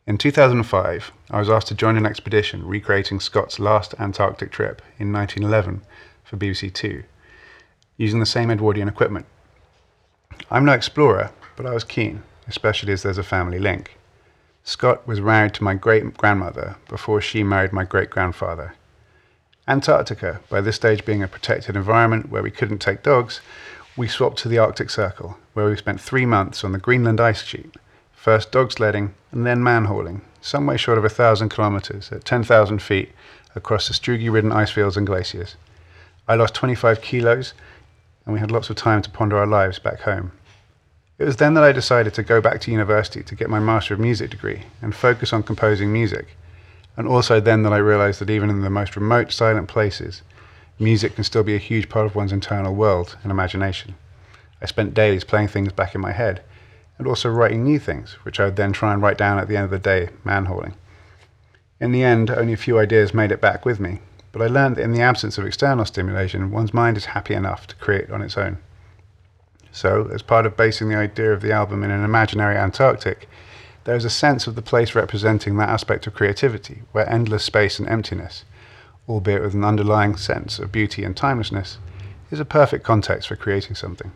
In 2005, I was asked to join an expedition recreating Scott's last Antarctic trip in 1911 for BBC Two, using the same Edwardian equipment. I'm no explorer, but I was keen, especially as there's a family link. Scott was married to my great-grandmother before she married my great-grandfather. Antarctica, by this stage being a protected environment where we couldn't take dogs, we swapped to the Arctic Circle, where we spent 3 months on the Greenland ice sheet, first dog sledding and then man-hauling, some way short of 1,000 kilometers at 10,000 feet across the Strugi-ridden ice fields and glaciers. I lost 25 kilos, and we had lots of time to ponder our lives back home. It was then that I decided to go back to university to get my Master of Music degree and focus on composing music, and also then that I realized that even in the most remote, silent places, music can still be a huge part of one's internal world and imagination. I spent days playing things back in my head, and also writing new things, which I would then try and write down at the end of the day, man-hauling. In the end, only a few ideas made it back with me, but I learned that in the absence of external stimulation, one's mind is happy enough to create on its own. So, as part of basing the idea of the album in an imaginary Antarctic, there is a sense of the place representing that aspect of creativity, where endless space and emptiness, albeit with an underlying sense of beauty and timelessness, is a perfect context for creating something.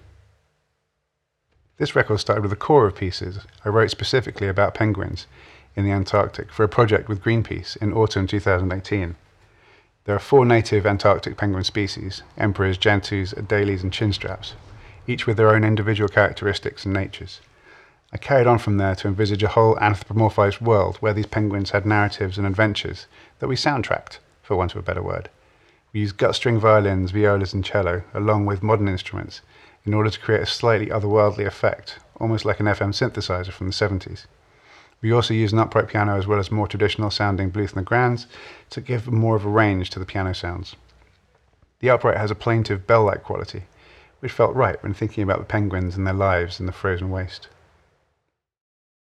This record started with a core of pieces I wrote specifically about penguins in the Antarctic for a project with Greenpeace in autumn 2018. There are 4 native Antarctic penguin species, emperors, gentoos, adelies and chinstraps, each with their own individual characteristics and natures. I carried on from there to envisage a whole anthropomorphized world where these penguins had narratives and adventures that we soundtracked, for want of a better word. We used gut-string violins, violas and cello, along with modern instruments, in order to create a slightly otherworldly effect, almost like an FM synthesizer from the 70s. We also used an upright piano as well as more traditional sounding Bluth Legrands to give more of a range to the piano sounds. The upright has a plaintive bell-like quality, which felt right when thinking about the penguins and their lives in the frozen waste.